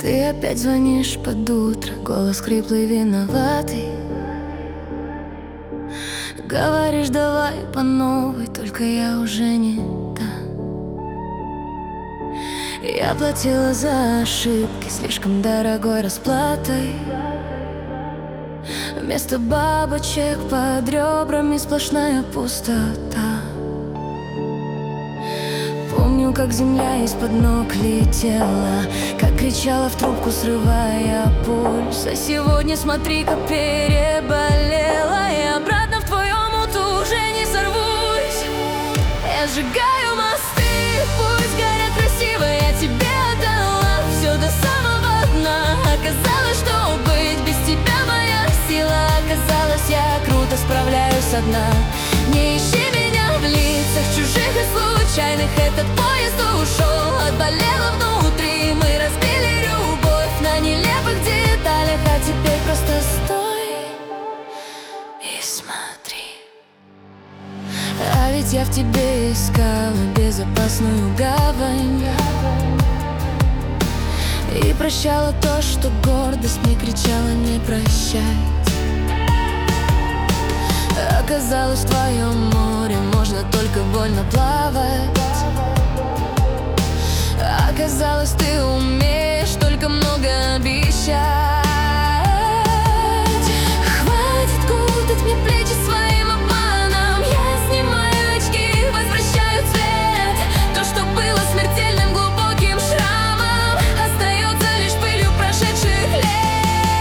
Ты опять звонишь под утро, голос хриплый, виноватый. Говоришь, давай по новой, только я уже не та. Я платила за ошибки слишком дорогой расплатой. Вместо бабочек под ребрами сплошная пустота. Помню, как земля из-под ног летела, как кричала в трубку, срывая пульс. А сегодня смотри, как переболела, и обратно в твою муту уже не сорвусь. Я сжигаю мосты, пусть горят красиво, я тебе отдала все до самого дна. Оказалось, что быть без тебя моя сила. Оказалось, я круто справляюсь одна. Не ищи меня в лицах чужих и случайных. Этот поезд ушел, отболело внутри. Мы разбили любовь на нелепых деталях. А теперь просто стой и смотри. А ведь я в тебе искала безопасную гавань и прощала то, что гордость мне кричала не прощать. Оказалось, в твоем море можно только больно плавать. Оказалось, ты умеешь только много обещать. Хватит кутать мне плечи своим обманом. Я снимаю очки, возвращаю цвет. То, что было смертельным глубоким шрамом, остается лишь пылью прошедших лет.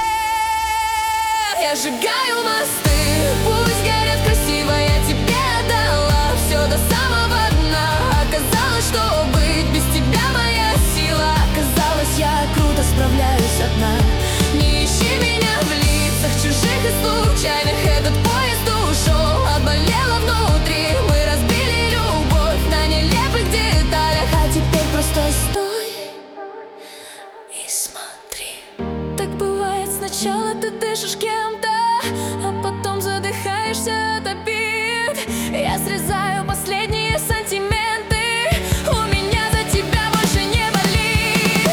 Я сжигаю мосты, пусть горят красиво, я тебе отдала все до самого дна. Оказалось, что быть без тебя моя сила. Оказалось, я круто справляюсь одна. Не ищи меня в лицах чужих и случайных. Этот поезд ушел, отболело внутри. Мы разбили любовь на нелепых деталях. А теперь просто стой и смотри. Так бывает, сначала ты дышишь кем-то, а потом задыхаешься от обид. Я срезаю последние сантименты. У меня за тебя больше не болит.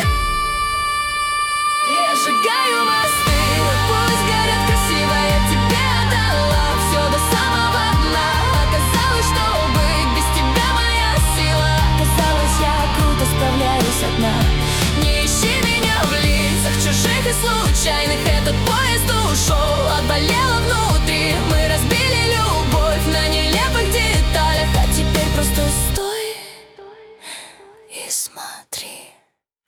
Я сжигаю мосты, пусть горят красиво, я тебе отдала все до самого дна. Оказалось, что быть без тебя моя сила. Оказалось, я круто справляюсь одна. Не ищи меня в лицах чужих и случайных.